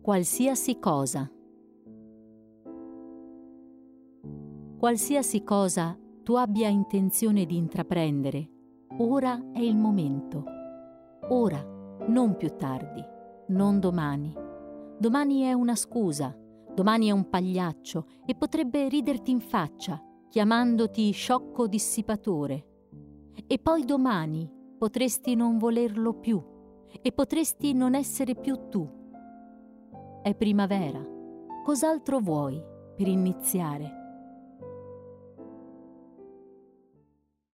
Qualsiasi cosa. Qualsiasi cosa tu abbia intenzione di intraprendere, ora è il momento. Ora, non più tardi, non domani. Domani è una scusa, domani è un pagliaccio e potrebbe riderti in faccia, chiamandoti sciocco dissipatore. E poi domani potresti non volerlo più e potresti non essere più tu. È primavera. Cos'altro vuoi per iniziare?